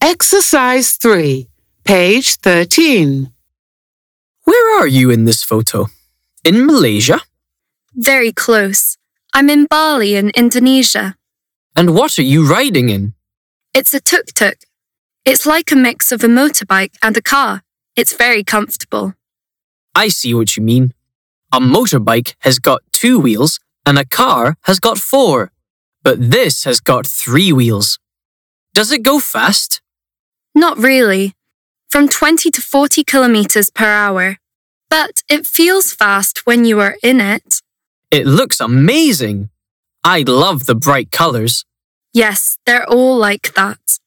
Exercise 3, page 13. Where are you in this photo? In Malaysia? Very close. I'm in Bali in Indonesia. And what are you riding in? It's a tuk-tuk. It's like a mix of a motorbike and a car. It's very comfortable. I see what you mean. A motorbike has got 2 wheels and a car has got 4. But this has got 3 wheels. Does it go fast? Not really. From 20 to 40 kilometers per hour. But it feels fast when you are in it. It looks amazing. I love the bright colors. Yes, they're all like that.